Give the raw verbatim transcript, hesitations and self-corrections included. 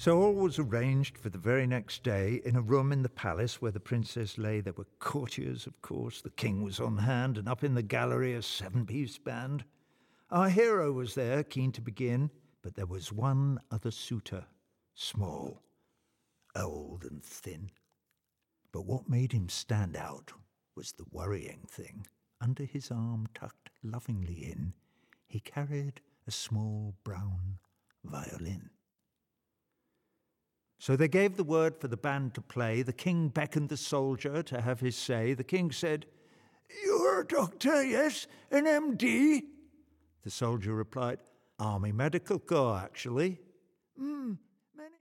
So all was arranged for the very next day. In a room in the palace where the princess lay, there were courtiers, of course. The king was on hand, and up in the gallery a seven-piece band. Our hero was there, keen to begin, but there was one other suitor, small, old and thin. But what made him stand out was the worrying thing. Under his arm, tucked lovingly in, he carried a small brown violin. So they gave the word for the band to play. The king beckoned the soldier to have his say. The king said, "You're a doctor, yes? An M D? The soldier replied, "Army Medical Corps, actually." "Hmm,